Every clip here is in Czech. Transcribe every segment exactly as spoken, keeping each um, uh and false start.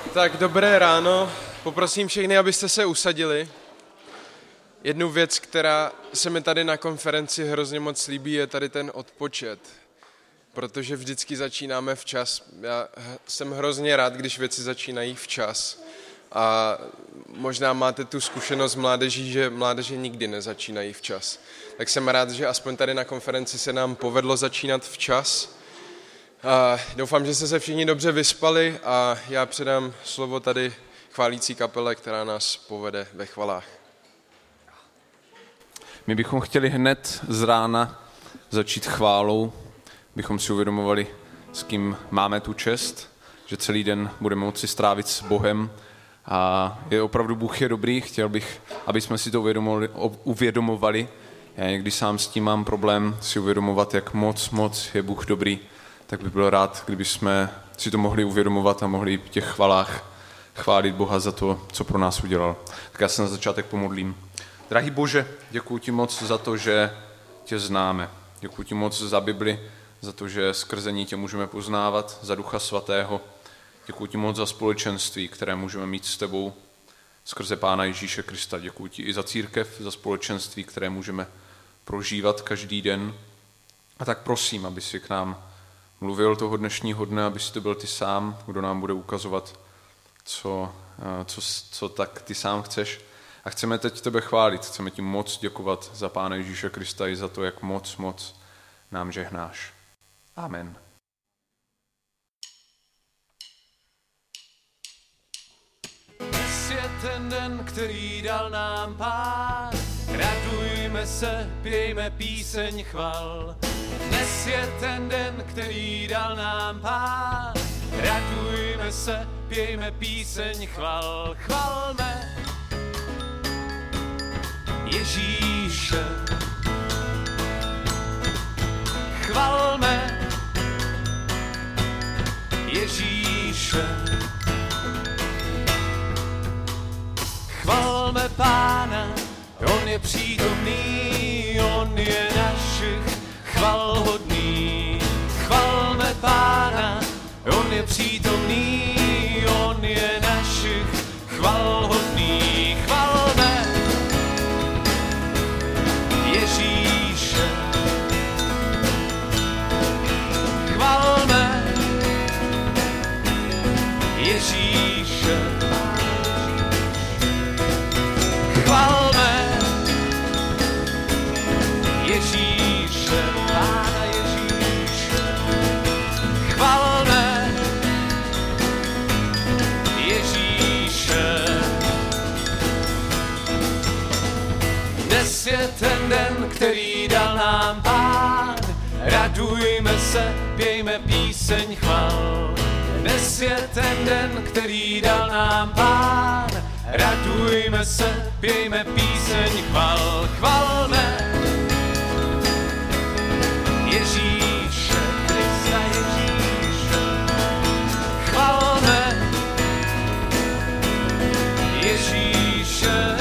Tak dobré ráno, poprosím všechny, abyste se usadili. Jednu věc, která se mi tady na konferenci hrozně moc líbí, je tady ten odpočet. Protože vždycky začínáme včas. Já jsem hrozně rád, když věci začínají včas. A možná máte tu zkušenost mládeží, že mládeže nikdy nezačínají včas. Tak jsem rád, že aspoň tady na konferenci se nám povedlo začínat včas. A doufám, že jste se všichni dobře vyspali a já předám slovo tady chválící kapele, která nás povede ve chvalách. My bychom chtěli hned z rána začít chválou, bychom si uvědomovali, s kým máme tu čest, že celý den budeme moci strávit s Bohem a je opravdu Bůh je dobrý, chtěl bych, aby jsme si to uvědomovali, uvědomovali. Já někdy sám s tím mám problém si uvědomovat, jak moc, moc je Bůh dobrý, tak bych byl rád, kdyby jsme si to mohli uvědomovat a mohli v těch chvalách chválit Boha za to, co pro nás udělal. Tak já se na začátek pomodlím. Drahý Bože, děkuji ti moc za to, že tě známe. Děkuji ti moc za Bibli, za to, že skrze ní tě můžeme poznávat, za Ducha Svatého. Děkuji ti moc za společenství, které můžeme mít s tebou skrze Pána Ježíše Krista. Děkuji ti i za církev, za společenství, které můžeme prožívat každý den. A tak prosím, aby si k nám mluvil toho dnešního dne, aby si to byl ty sám, kdo nám bude ukazovat, co, co, co tak ty sám chceš. A chceme teď tebe chválit, chceme ti moc děkovat za Pána Ježíše Krista i za to, jak moc, moc nám žehnáš. Amen. Dnes je ten den, který dal nám Pán, radujme se, pějme píseň chval. Dnes je ten den, který dal nám Pán, radujme se, pějme píseň chval. Chvalme Ježíše, chvalme Ježíše, chvalme Pána, on je přítomný, on je našich chval hodný. Chvalme Pána, on je přítomný, on je našich chval hodný. Chvalme Ježíše, chvalme Ježíše, chvalme Ježíše, Pána Ježíše, chvalme Ježíše. Dnes je ten den, který dal nám Pán, radujme se, pějme píseň chval. Dnes je ten den, který dal nám Pán, radujme se, pějme píseň chval. Chvalme Ježíše, Krista Ježíše, chvalme Ježíše.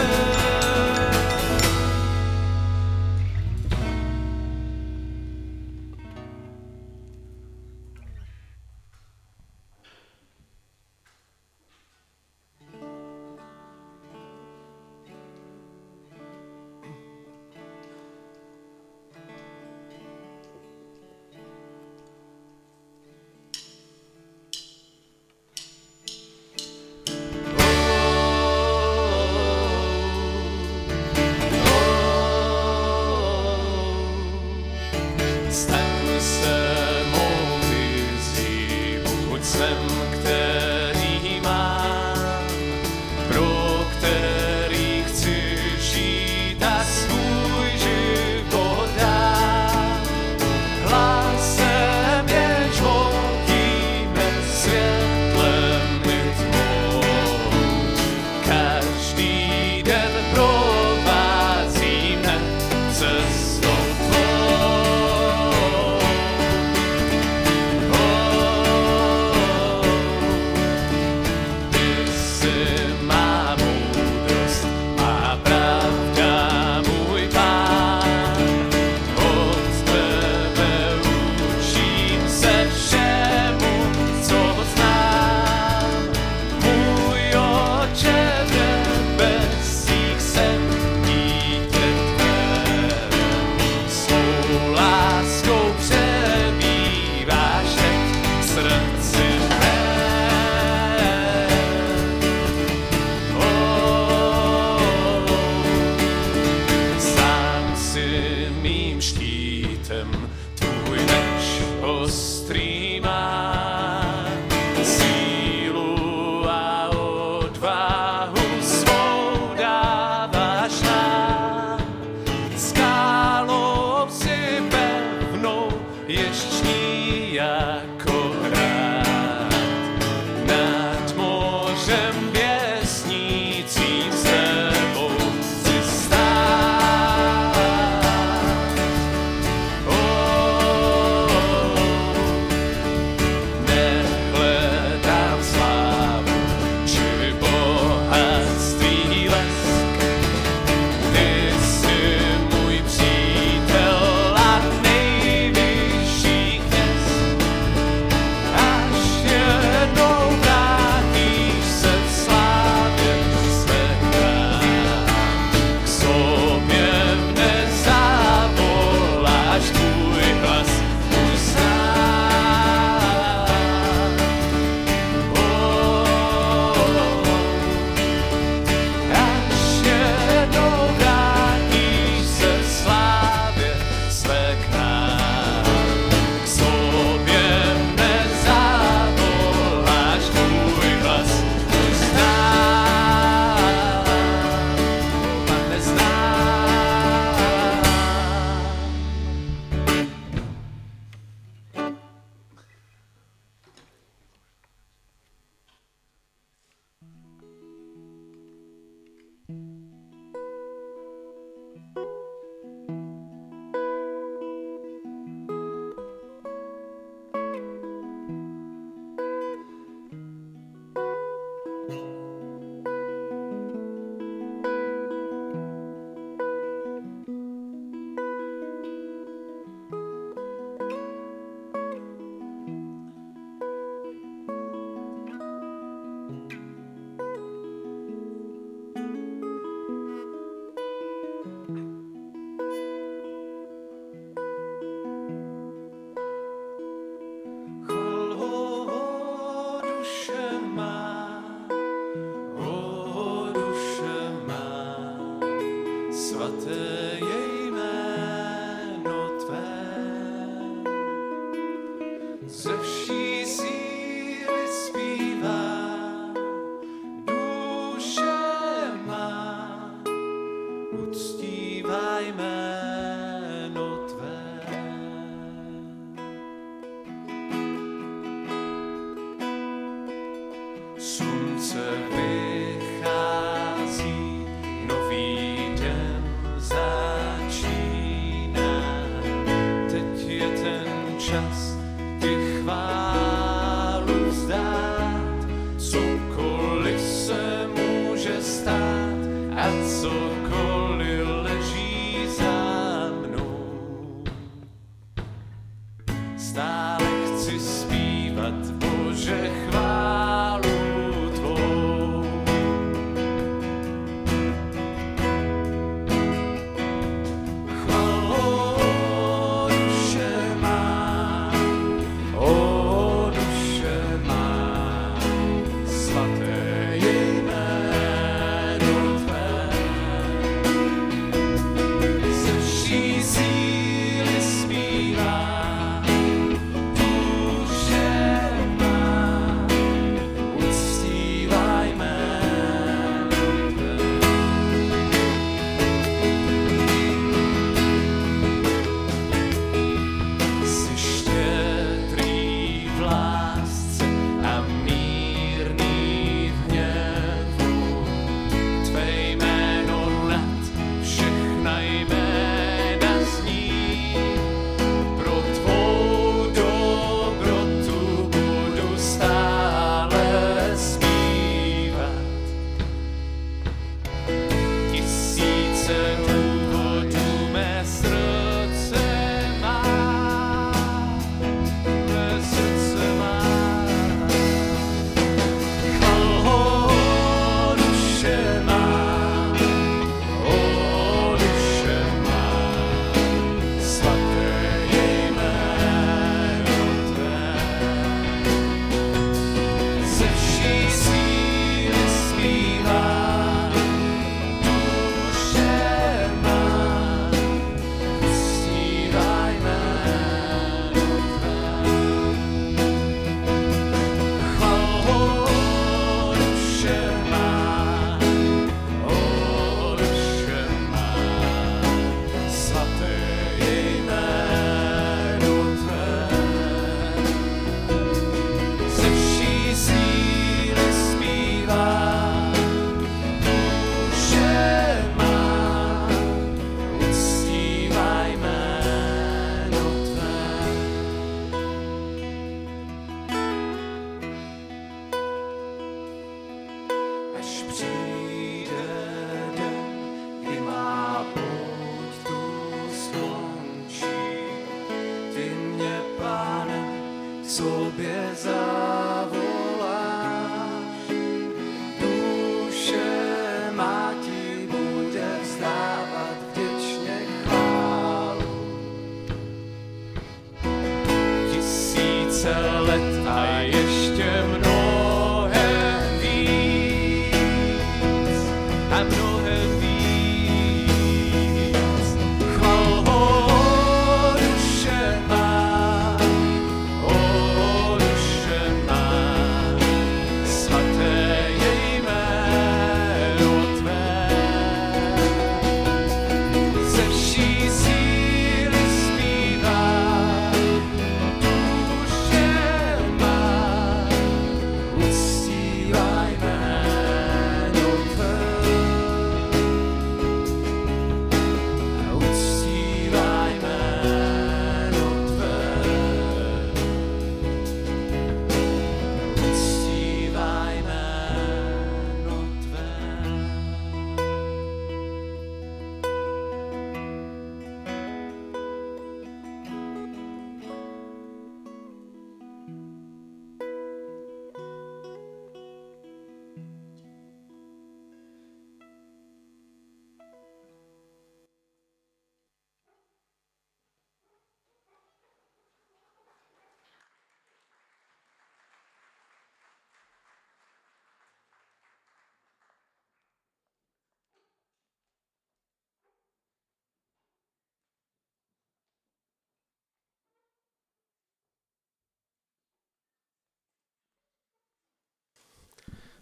Svaté jméno tvé.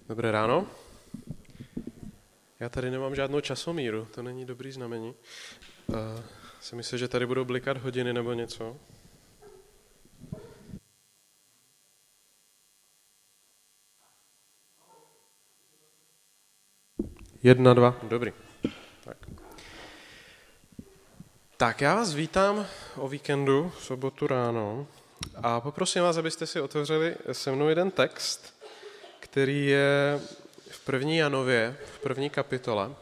Dobré ráno. Já tady nemám žádnou časomíru, to není dobrý znamení. Uh, si myslím, že tady budou blikat hodiny nebo něco. Jedna, dva, dobrý. Tak. tak já vás vítám o víkendu, v sobotu ráno a poprosím vás, abyste si otevřeli se mnou jeden text, který je v první Janově, v první kapitole.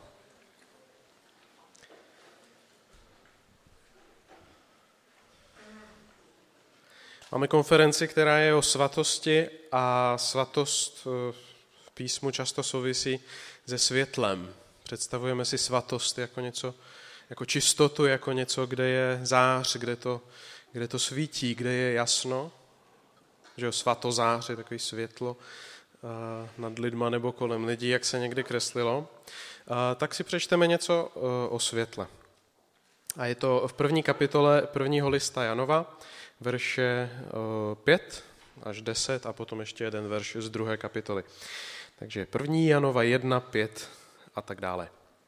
Máme konferenci, která je o svatosti a svatost v písmu často souvisí se světlem. Představujeme si svatost jako něco, jako čistotu, jako něco, kde je zář, kde to, kde to svítí, kde je jasno. Že jo, svatozář je takový světlo nad lidma nebo kolem lidí, jak se někdy kreslilo. Tak si přečteme něco o světle. A je to v první kapitole prvního lista Janova, verše pět až deset a potom ještě jeden verš z druhé kapitoly. Takže první Janova jedna, pět a tak dále.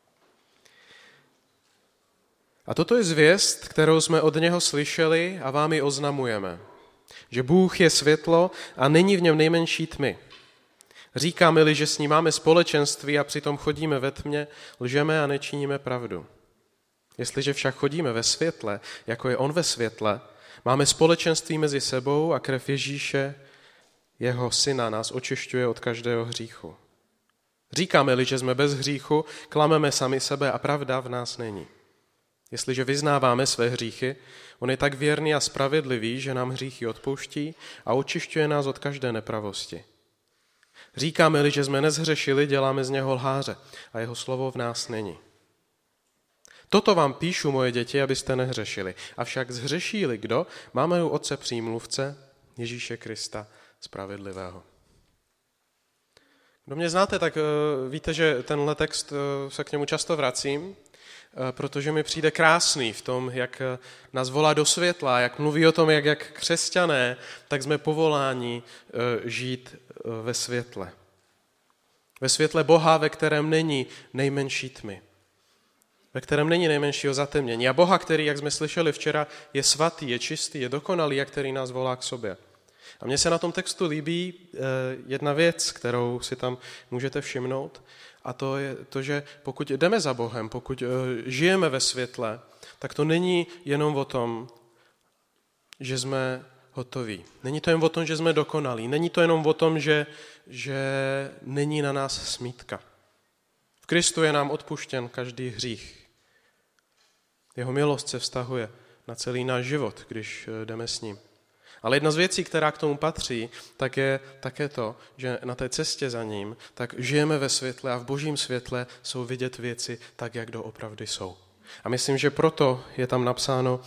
A toto je zvěst, kterou jsme od něho slyšeli a vám ji oznamujeme, že Bůh je světlo a není v něm nejmenší tmy. Říkáme-li, že s ním máme společenství a přitom chodíme ve tmě, lžeme a nečiníme pravdu. Jestliže však chodíme ve světle, jako je on ve světle, máme společenství mezi sebou a krev Ježíše, jeho syna, nás očišťuje od každého hříchu. Říkáme-li, že jsme bez hříchu, klameme sami sebe a pravda v nás není. Jestliže vyznáváme své hříchy, on je tak věrný a spravedlivý, že nám hříchy odpouští a očišťuje nás od každé nepravosti. Říkáme-li, že jsme nezhřešili, děláme z něho lháře a jeho slovo v nás není. Toto vám píšu, moje děti, abyste nehřešili. Avšak zhřeší-li kdo, máme u Otce přímluvce, Ježíše Krista, spravedlivého. Kdo mě znáte, tak víte, že tenhle text se k němu často vracím, protože mi přijde krásný v tom, jak nás volá do světla, jak mluví o tom, jak, jak křesťané, tak jsme povoláni žít ve světle. Ve světle Boha, ve kterém není nejmenší tmy. Ve kterém není nejmenšího zatemnění. A Boha, který, jak jsme slyšeli včera, je svatý, je čistý, je dokonalý a který nás volá k sobě. A mně se na tom textu líbí jedna věc, kterou si tam můžete všimnout, a to je to, že pokud jdeme za Bohem, pokud žijeme ve světle, tak to není jenom o tom, že jsme hotoví. Není to jen o tom, že jsme dokonalí. Není to jenom o tom, že, že není na nás smítka. V Kristu je nám odpuštěn každý hřích. Jeho milost se vztahuje na celý náš život, když jdeme s ním. Ale jedna z věcí, která k tomu patří, tak je také to, že na té cestě za ním, tak žijeme ve světle a v božím světle jsou vidět věci tak, jak doopravdy jsou. A myslím, že proto je tam napsáno,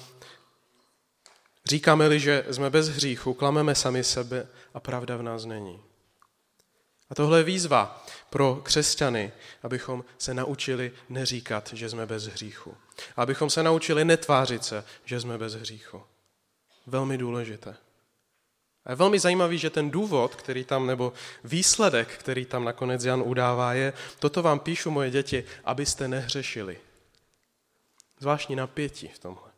říkáme-li, že jsme bez hříchu, klameme sami sebe a pravda v nás není. A tohle je výzva pro křesťany, abychom se naučili neříkat, že jsme bez hříchu. A abychom se naučili netvářit se, že jsme bez hříchu. Velmi důležité. A je velmi zajímavý, že ten důvod, který tam, nebo výsledek, který tam nakonec Jan udává, je, toto vám píšu, moje děti, abyste nehřešili. Zvláštní napětí v tomhle.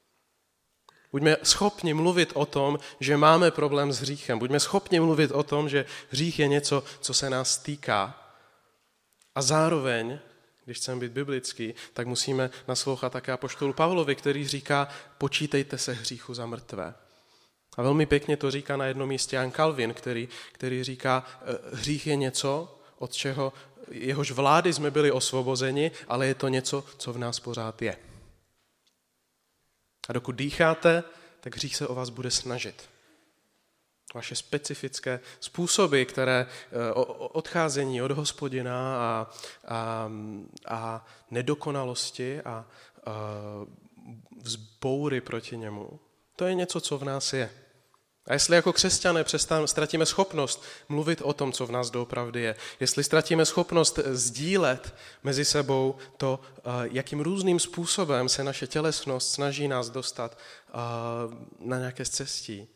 Buďme schopni mluvit o tom, že máme problém s hříchem. Buďme schopni mluvit o tom, že hřích je něco, co se nás týká. A zároveň, když chceme být biblický, tak musíme naslouchat také apoštolu Pavlovi, který říká, počítejte se hříchu za mrtvé. A velmi pěkně to říká na jednom místě Jan Kalvin, který, který říká, hřích je něco, od čeho jehož vlády jsme byli osvobozeni, ale je to něco, co v nás pořád je. A dokud dýcháte, tak hřích se o vás bude snažit. Vaše specifické způsoby, které odcházení od Hospodina a, a, a nedokonalosti a, a vzboury proti němu, to je něco, co v nás je. A jestli jako křesťané přestan, ztratíme schopnost mluvit o tom, co v nás doopravdy je, jestli ztratíme schopnost sdílet mezi sebou to, jakým různým způsobem se naše tělesnost snaží nás dostat na nějaké cestí,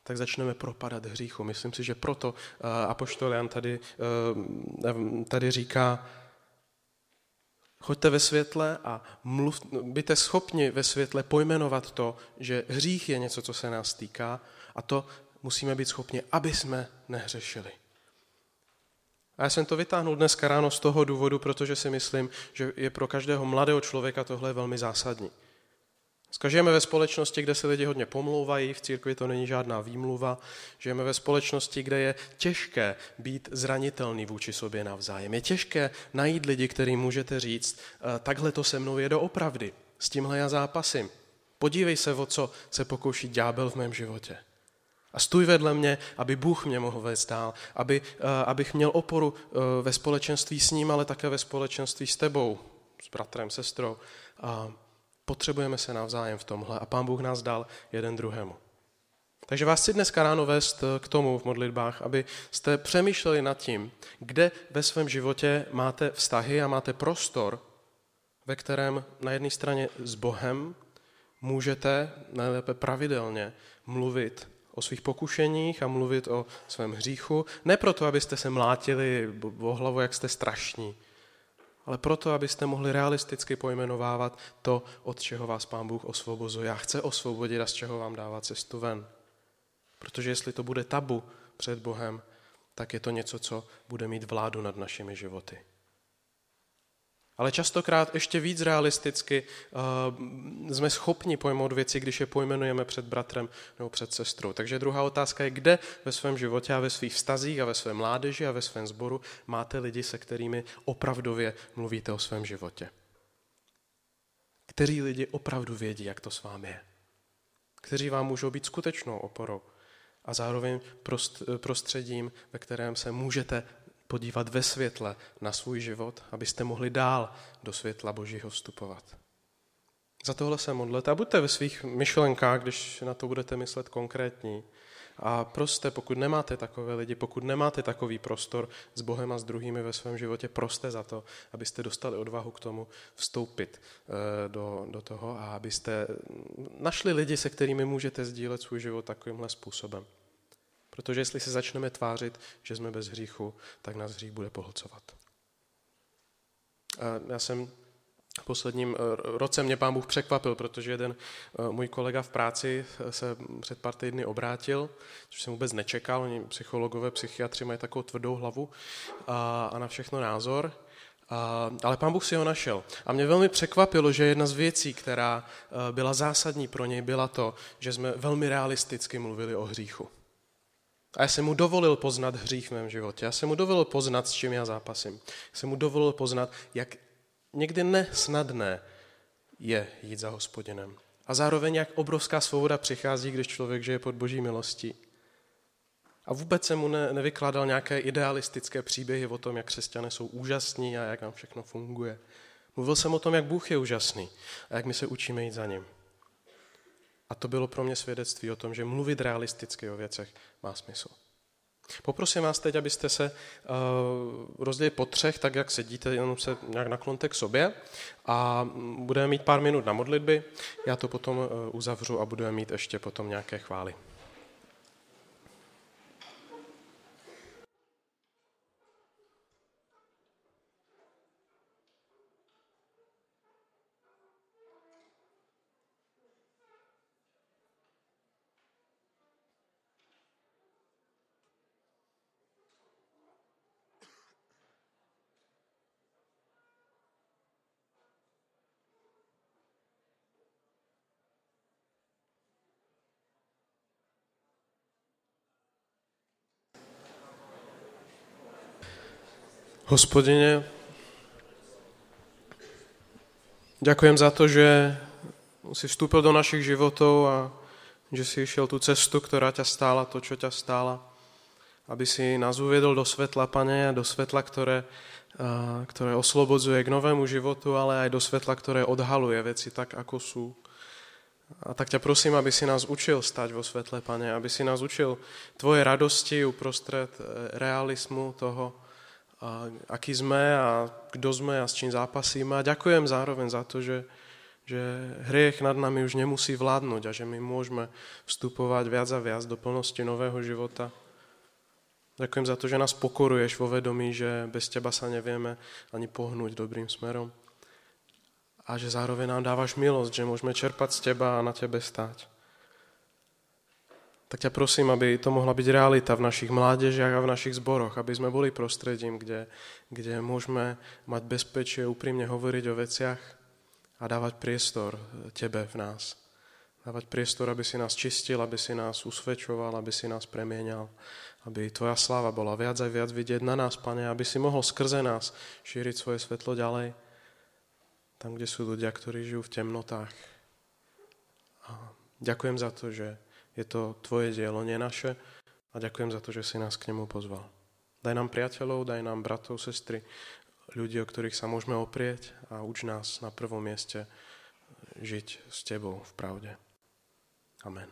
tak začneme propadat hříchu. Myslím si, že proto apoštol Jan tady, tady říká, choďte ve světle a mluv, byte schopni ve světle pojmenovat to, že hřích je něco, co se nás týká, a to musíme být schopni, aby jsme nehřešili. A já jsem to vytáhnul dneska ráno z toho důvodu, protože si myslím, že je pro každého mladého člověka tohle velmi zásadní. Dneska žijeme ve společnosti, kde se lidi hodně pomlouvají, v církvi to není žádná výmluva. Žijeme ve společnosti, kde je těžké být zranitelný vůči sobě navzájem. Je těžké najít lidi, kterým můžete říct, takhle to se mnou je doopravdy, s tímhle já zápasím. Podívej se, o co se pokouší ďábel v mém životě. A stůj vedle mě, aby Bůh mě mohl vést dál, aby, abych měl oporu ve společenství s ním, ale také ve společenství s tebou, s bratrem, sestrou. A potřebujeme se navzájem v tomhle a Pán Bůh nás dal jeden druhému. Takže vás chci dneska ráno vést k tomu v modlitbách, aby jste přemýšleli nad tím, kde ve svém životě máte vztahy a máte prostor, ve kterém na jedné straně s Bohem můžete nejlépe pravidelně mluvit o svých pokušeních a mluvit o svém hříchu. Ne proto, abyste se mlátili o hlavu, jak jste strašní, ale proto, abyste mohli realisticky pojmenovávat to, od čeho vás Pán Bůh osvobozuje. Já chce osvobodit a z čeho vám dává cestu ven. Protože jestli to bude tabu před Bohem, tak je to něco, co bude mít vládu nad našimi životy. Ale častokrát ještě víc realisticky uh, jsme schopni pojmout věci, když je pojmenujeme před bratrem nebo před sestrou. Takže druhá otázka je, kde ve svém životě a ve svých vztazích a ve své mládeži a ve svém sboru máte lidi, se kterými opravdově mluvíte o svém životě. Kteří lidi opravdu vědí, jak to s vámi je. Kteří vám můžou být skutečnou oporou a zároveň prostředím, ve kterém se můžete podívat ve světle na svůj život, abyste mohli dál do světla Božího vstupovat. Za tohle se modlete a buďte ve svých myšlenkách, když na to budete myslet konkrétní. A proste, pokud nemáte takové lidi, pokud nemáte takový prostor s Bohem a s druhými ve svém životě, proste za to, abyste dostali odvahu k tomu vstoupit do, do toho a abyste našli lidi, se kterými můžete sdílet svůj život takovýmhle způsobem. Protože jestli se začneme tvářit, že jsme bez hříchu, tak nás hřích bude pohlcovat. Já jsem v posledním roce mě Pán Bůh překvapil, protože jeden můj kolega v práci se před pár týdny obrátil, což jsem vůbec nečekal. Oni psychologové, psychiatři mají takovou tvrdou hlavu a, a na všechno názor. A, ale Pán Bůh si ho našel. A mě velmi překvapilo, že jedna z věcí, která byla zásadní pro něj, byla to, že jsme velmi realisticky mluvili o hříchu. A já jsem mu dovolil poznat hřích v mém životě. Já jsem mu dovolil poznat, s čím já zápasím. Já jsem mu dovolil poznat, jak někdy nesnadné je jít za Hospodinem. A zároveň, jak obrovská svoboda přichází, když člověk žije pod Boží milostí. A vůbec jsem mu ne, nevykládal nějaké idealistické příběhy o tom, jak křesťané jsou úžasní a jak nám všechno funguje. Mluvil jsem o tom, jak Bůh je úžasný a jak my se učíme jít za ním. A to bylo pro mě svědectví o tom, že mluvit realisticky o věcech má smysl. Poprosím vás teď, abyste se uh, rozdělili po třech, tak jak sedíte, jenom se nějak naklonte k sobě a budeme mít pár minut na modlitby. Já to potom uh, uzavřu a budeme mít ještě potom nějaké chvály. Hospodine, ďakujem za to, že si vstúpil do našich životov a že si išiel tú cestu, ktorá ťa stála, to, čo ťa stála, aby si nás uviedol do svetla, Pane, do svetla, ktoré, ktoré oslobodzuje k novému životu, ale aj do svetla, ktoré odhaluje veci tak, ako sú. A tak ťa prosím, aby si nás učil stať vo svetle, Pane, aby si nás učil tvoje radosti uprostred realizmu toho, a aký sme a kdo sme a s čím zápasíme. A ďakujem zároveň za to, že, že hriech nad nami už nemusí vládnuť a že my môžeme vstupovať viac a viac do plnosti nového života. Ďakujem za to, že nás pokoruješ vo vedomí, že bez teba sa nevieme ani pohnúť dobrým smerom. A že zároveň nám dávaš milosť, že môžeme čerpať z teba a na tebe stáť. Tak ťa prosím, aby to mohla byť realita v našich mládežiach a v našich zboroch, aby sme boli prostredím, kde, kde môžeme mať bezpečie, úprimne hovoriť o veciach a dávať priestor tebe v nás. Dávať priestor, aby si nás čistil, aby si nás usvedčoval, aby si nás premienial, aby tvoja sláva bola viac a viac vidieť na nás, Pane, aby si mohol skrze nás šíriť svoje svetlo ďalej, tam, kde sú ľudia, ktorí žijú v temnotách. A ďakujem za to, že je to tvoje dielo, nie naše, a ďakujem za to, že si nás k nemu pozval. Daj nám priateľov, daj nám bratov, sestry, ľudí, o ktorých sa môžeme oprieť a uč nás na prvom mieste žiť s tebou v pravde. Amen.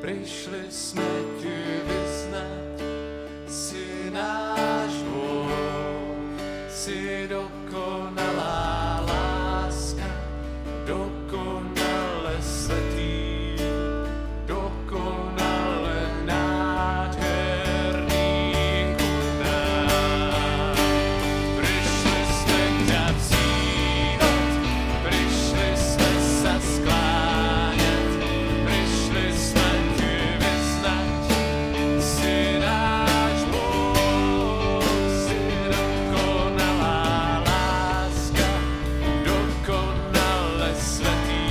prišli sme ti vyznať, si náš Boh, si dokonalá láska, dokonale svätý, dokonale nádherný ku nám. Prišli sme ťa vzývať, prišli sme sa skláňať, prišli sme ti vyznať, si náš Boh, si dokonalá láska, dokonale svätý,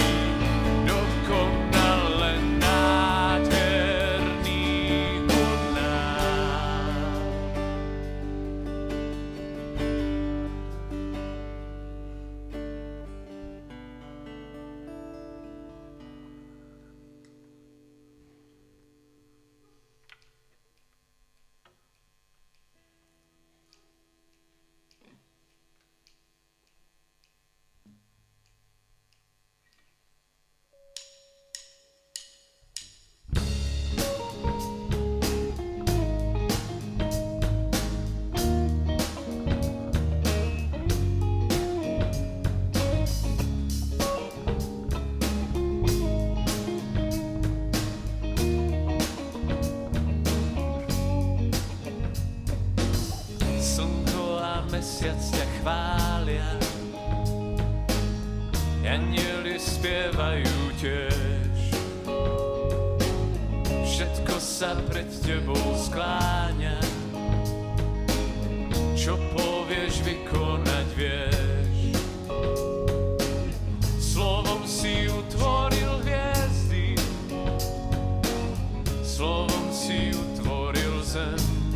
dokonale nádherný ku nám. Slnko a mesiac ťa chvália, anjeli spievajú tiež. Všetko sa pred tebou skláňa, čo povieš, vykonať vieš. Slovom si utvoril hviezdy, slovom si utvoril zem.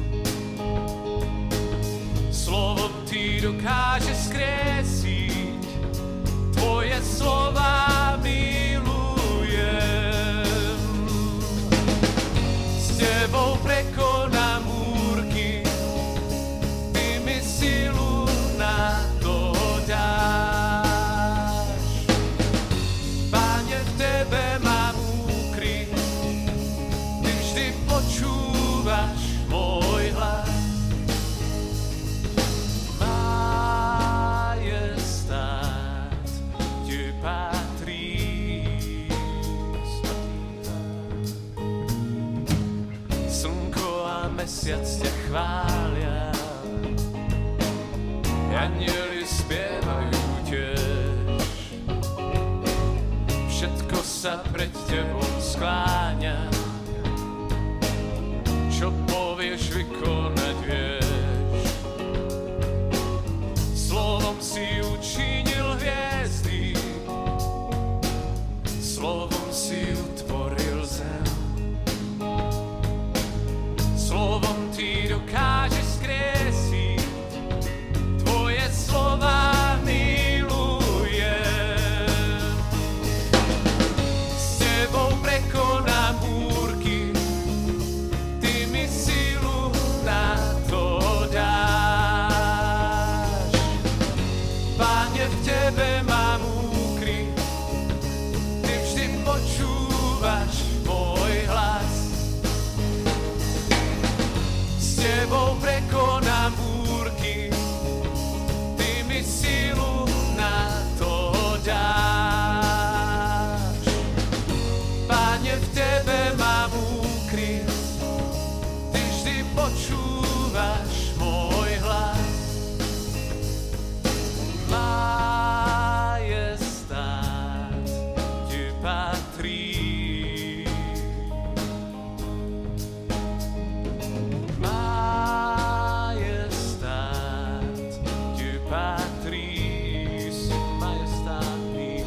Slovo ti dokáže skriesiť, tvoje slova milujem. S tebou prekonám múrky, ty mi silu na to dáš. Páne, v tebe mám úkryt, ty vždy počúvaš môj hlas. Majestát ti patrí, slnko a mesiac ťa chvália, anjeli spievajú tiež. Všetko sa pred tebou skláňa, čo povieš, vykonať vieš. Slovom si učinil hviezdy, slovom si utvoril zem. Slovom ti dokáže skriesiť, tvoje slova milujem. S tebou prekonám múrky, ty mi silu na to dáš. Páne, v tebe mám úkryt, ty vždy počúvaš môj hlas. S tebou prekonám búrky, ty mi silu na to dáš. Páne, v tebe mám úkryt, ty vždy počúvaš môj hlas. Majestát ti patrí. Majestát ti patrí, si majestátny.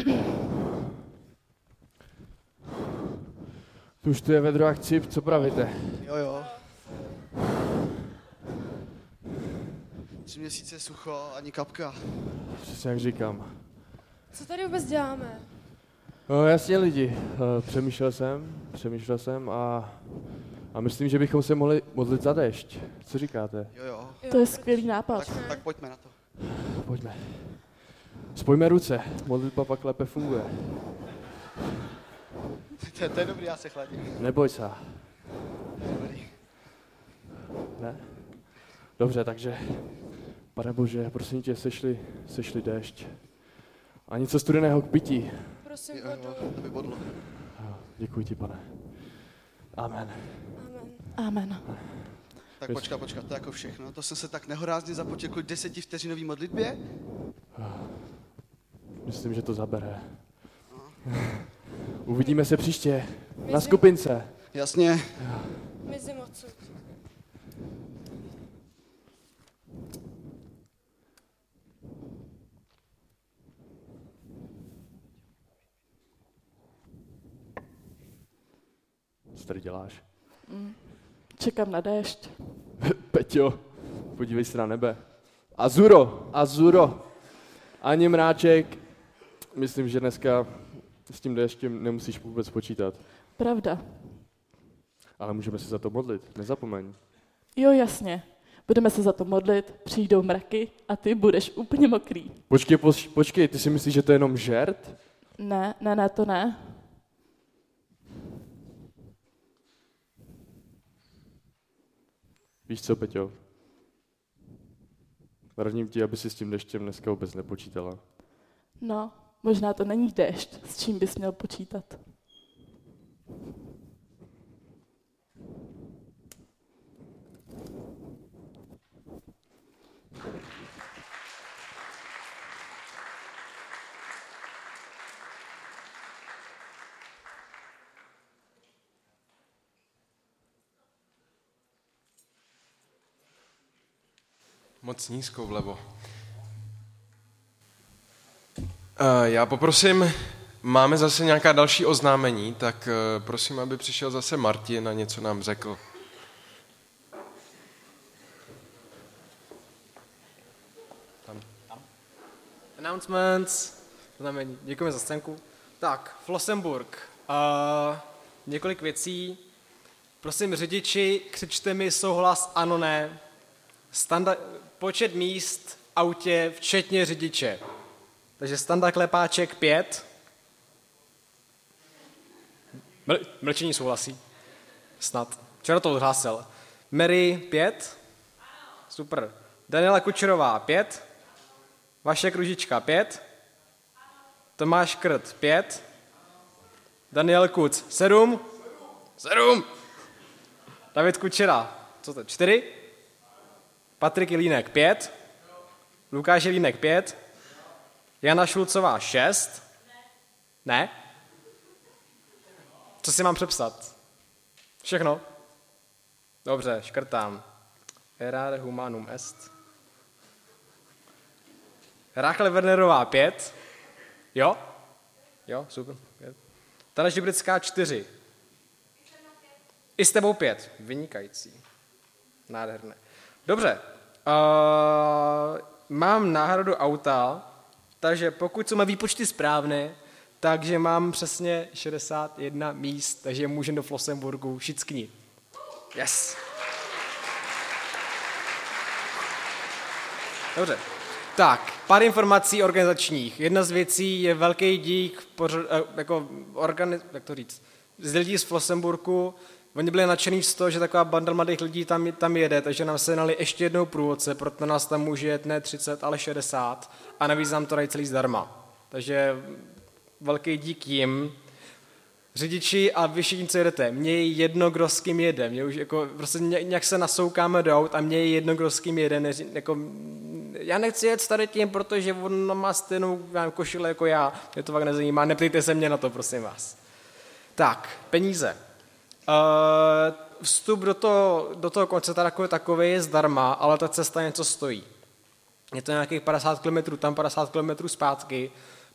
Tu už tu je vedro jak cip, co pravíte? Jo, jo. Tři měsíce sucho, ani kapka. Přesně jak říkám. Co tady vůbec děláme? No jasně lidi, uh, přemýšlel jsem, přemýšlel jsem a, a myslím, že bychom se mohli modlit za déšť. Co říkáte? Jo, jo. To je skvělý nápad. Tak, tak pojďme na to. Pojďme. Spojme ruce, modlitba pak lépe funguje. To, to je dobrý, já se chladím. Neboj se. Dobrý. Ne? Dobře, takže, Pane Bože, prosím tě, sešli, sešli déšť. A něco studeného k pití. Prosím, Jo, vodu. jo, aby bodlo. Děkuji ti, Pane. Amen. Amen. Amen. Tak počkat, počkat, to je jako všechno. To jsem se tak nehorázně zapotil kvůli desetivteřinový modlitbě? Myslím, že to zabere. Uvidíme se příště na skupince. Jasně. Mizím odsud. Co tady děláš? Mm. Čekám na déšť. Peťo, podívej se na nebe. Azuro, Azuro. Ani mráček. Myslím, že dneska s tím déštěm nemusíš vůbec počítat. Pravda. Ale můžeme se za to modlit, nezapomeň. Jo, jasně. Budeme se za to modlit, přijdou mraky a ty budeš úplně mokrý. Počkej, poč, počkej, ty si myslíš, že to je jenom žert? Ne, ne, ne, to ne. Víš co, Peťo? Radím ti, aby si s tím deštěm dneska vůbec nepočítala. No, možná to není déšť, s čím bys měl počítat. Moc nízko vlevo. Uh, já poprosím, máme zase nějaká další oznámení, tak uh, prosím, aby přišel zase Martin a něco nám řekl. Tam. Announcements. Znamená, děkujeme za scénku. Tak, Flossenburg. Uh, několik věcí. Prosím, řidiči, křičte mi souhlas, ano, ne. Standa- počet míst v autě, včetně řidiče. Takže Standa Klepáček pět. Ml- mlčení souhlasí. Snad. Včera to odhlásil. Mary pět. Super. Daniela Kučerová pět. Vašek Ružička pět. Tomáš Krt pět. Daniel Kuc sedm. sedm. David Kučera, co to, čtyři. Patrik Jelínek pět. Lukáš Jelínek pět. Jana Šulcová šest. Ne? Co si mám přepsat? Všechno? Dobře, škrtám. Errare humanum est. Rachel Wernerová pět. Jo? Jo, super. Tana Žibrická čtyři. I s tebou pět. Vynikající. Nádherné. Dobře. Uh, mám náhradu auta, takže pokud jsou mé výpočty správné, takže mám přesně šedesát jedna míst, takže můžeme do Flossenburgu šickni. Yes. Dobře. Tak, pár informací organizačních. Jedna z věcí je velký dík pořad, jako organi, jak to říct, z lidí z Flossenburku. Oni byli nadšený z toho, že taková banda mladých lidí tam, tam jede, takže nám se nali ještě jednou průvodce, proto nás tam může jet ne třicet, ale šedesát a navíc nám to dají celý zdarma. Takže velký dík jim. Řidiči a vy všichni, co jedete, mě je jedno, kdo s kým jede. Mě už jako, prostě nějak se nasoukáme do aut a mě je jedno, kdo s kým jede. Neři, jako, já nechci jet s tady tím, protože on má stejnou košile jako já. Mě to fakt nezajímá, neptejte se mě na to, prosím vás. Tak, peníze. Uh, vstup do toho, do toho koncerta jako takový je zdarma, ale ta cesta něco stojí. Je to nějakých padesát kilometrů tam, padesát kilometrů zpátky.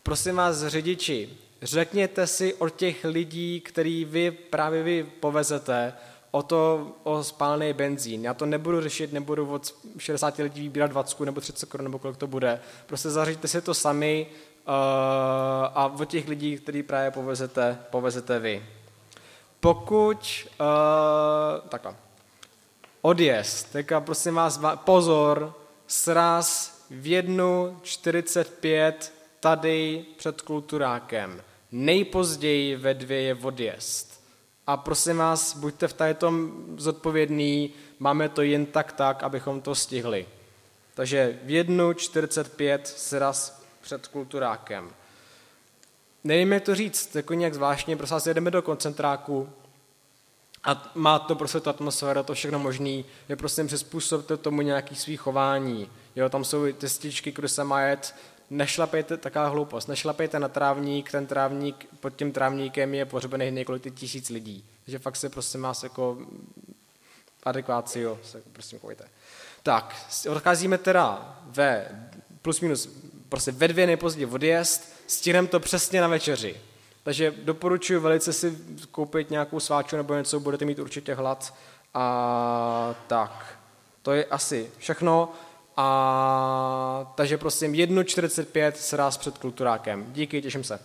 prosím vás, řidiči, řekněte si od těch lidí, který vy právě vy povezete, o to, o spálený benzín. Já to nebudu řešit, nebudu od šedesáti lidí vybírat dvacet nebo třicet korun, nebo kolik to bude. Prostě zařiďte si to sami uh, a od těch lidí, který právě povezete, povezete vy. Pokud, uh, takhle, odjezd, teďka prosím vás, pozor, sraz v jednu čtyřicet pět tady před Kulturákem. Nejpozději ve dvě je odjezd. A prosím vás, buďte v tady tom zodpovědný, máme to jen tak tak, abychom to stihli. Takže v jednu čtyřicet pět sraz před Kulturákem. Nevím, jak to říct, jako nějak zvláštně, prostě vás jedeme do koncentráku a má to prostě ta atmosféra, to všechno možný, je prostě přizpůsobte tomu nějaký svý chování. Jo, tam jsou ty stičky, kudy se má jet, nešlapejte, taková hloupost, nešlapejte na trávník, ten trávník, pod tím trávníkem je pohřbených několik tisíc lidí. Takže fakt se prosím vás jako adekvácio, se prosím chovejte. Tak, odcházíme teda ve plus minus, prostě ve dvě nejpozději odjezd, stihneme to přesně na večeři. Takže doporučuji velice si koupit nějakou sváču nebo něco, budete mít určitě hlad. A tak, to je asi všechno. A takže prosím, jedna čtyřicet pět sraz před Kulturákem. Díky, těším se.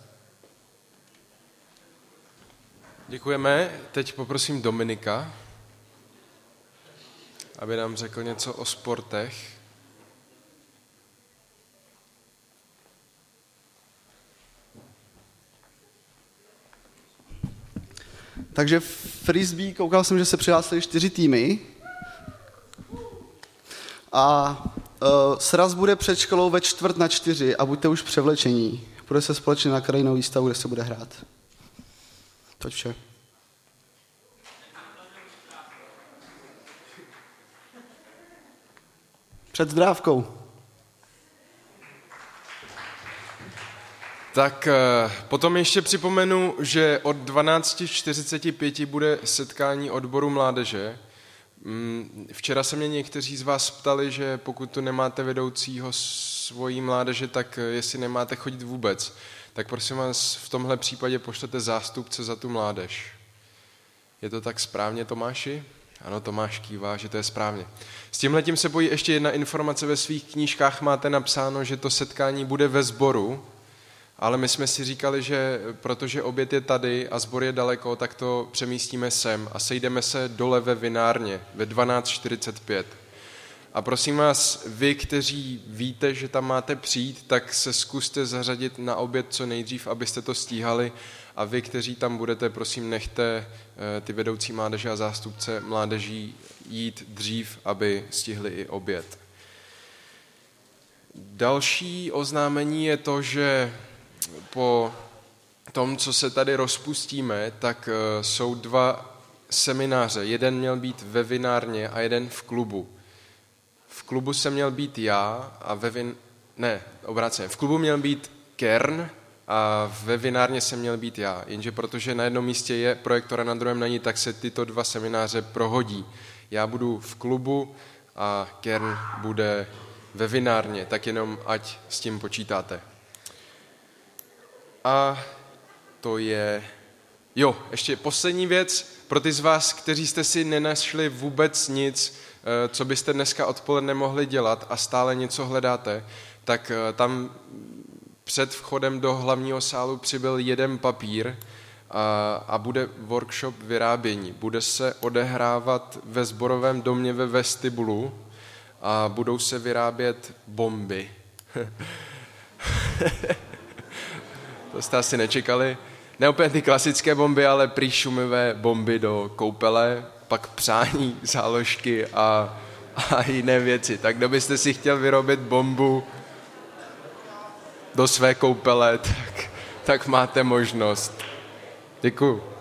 Děkujeme. Teď poprosím Dominika, aby nám řekl něco o sportech. Takže frisbee, koukal jsem, že se přihlásili čtyři týmy. A uh, sraz bude před školou ve čtvrt na čtyři a buďte už převlečení. Bude se společně na krajinnou výstavu, kde se bude hrát. To vše. Před zdrávkou. Tak potom ještě připomenu, že od dvanáct čtyřicet pět bude setkání odboru mládeže. Včera se mě někteří z vás ptali, že pokud tu nemáte vedoucího svojí mládeže, tak jestli nemáte chodit vůbec, tak prosím vás v tomhle případě pošlete zástupce za tu mládež. Je to tak správně, Tomáši? Ano, Tomáš kývá, že to je správně. S tímhletím se pojí ještě jedna informace, ve svých knížkách máte napsáno, že to setkání bude ve sboru, ale my jsme si říkali, že protože oběd je tady a sbor je daleko, tak to přemístíme sem a sejdeme se dole ve vinárně ve dvanáct čtyřicet pět. A prosím vás, vy, kteří víte, že tam máte přijít, tak se zkuste zařadit na oběd co nejdřív, abyste to stíhali. A vy, kteří tam budete, prosím, nechte ty vedoucí mládeže a zástupce mládeží jít dřív, aby stihli i oběd. Další oznámení je to, že po tom, co se tady rozpustíme, tak jsou dva semináře. Jeden měl být ve vinárně a jeden v klubu. V klubu jsem měl být já a ve vin... Ne, obráceně. V klubu měl být Kern a ve vinárně jsem měl být já. Jenže protože na jednom místě je projektor a na druhém není, tak se tyto dva semináře prohodí. Já budu v klubu a Kern bude ve vinárně, tak jenom ať s tím počítáte. A to je... Jo, ještě poslední věc. Pro ty z vás, kteří jste si nenašli vůbec nic, co byste dneska odpoledne mohli dělat a stále něco hledáte, tak tam před vchodem do hlavního sálu přibyl jeden papír a, a bude workshop vyrábění. Bude se odehrávat ve sborovém domě ve vestibulu a budou se vyrábět bomby. To jste asi nečekali. Ne úplně ty klasické bomby, ale prý šumivé bomby do koupele, pak přání, záložky a, a jiné věci. Tak kdo byste si chtěl vyrobit bombu do své koupele, tak, tak máte možnost. Děkuju.